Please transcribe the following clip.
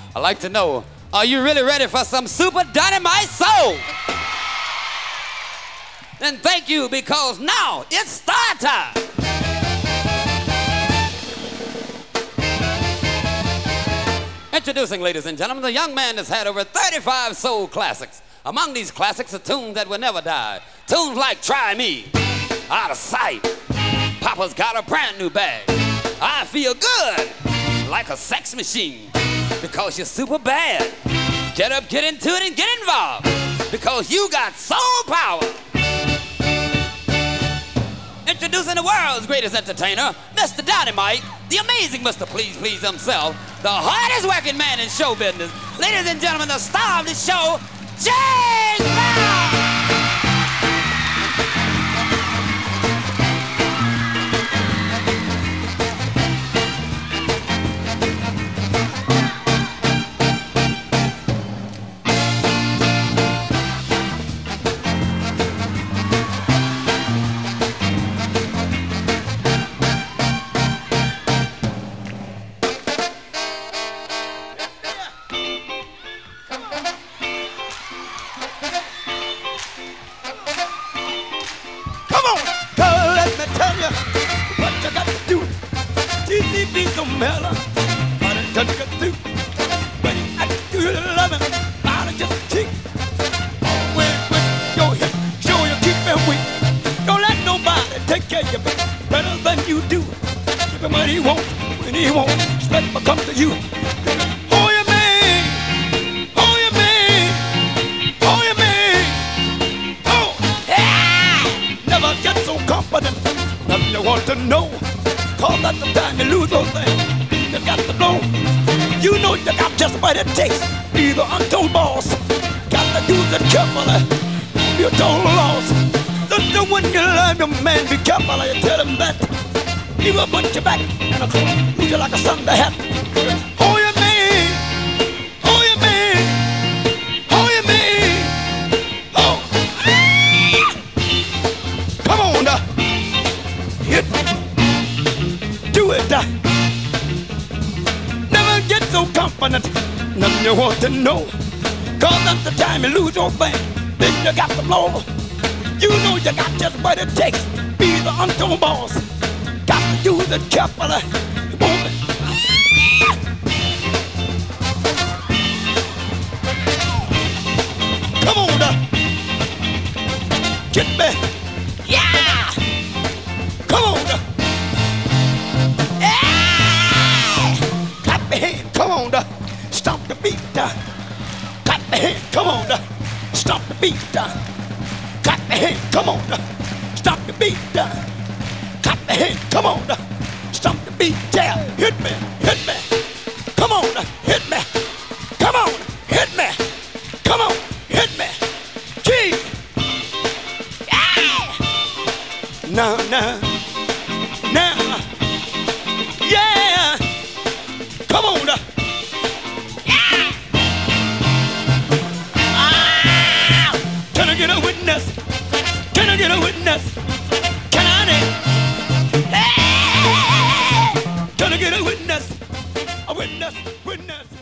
I'd like to know, are you really ready for some super dynamite soul? Then thank you, because now it's start time. Introducing, ladies and gentlemen, the young man that's had over 35 soul classics. Among these classics are tunes that will never die. Tunes like Try Me, Out of Sight, Papa's Got a Brand New Bag, I Feel Good, Like a Sex Machine, Because You're Super Bad. Get up, get into it, and get involved, because you got soul power. Introducing the world's greatest entertainer, Mr. Dynamite, the amazing Mr. Please Please himself, the hardest working man in show business. Ladies and gentlemen, the star of the show, James Brown! Witness.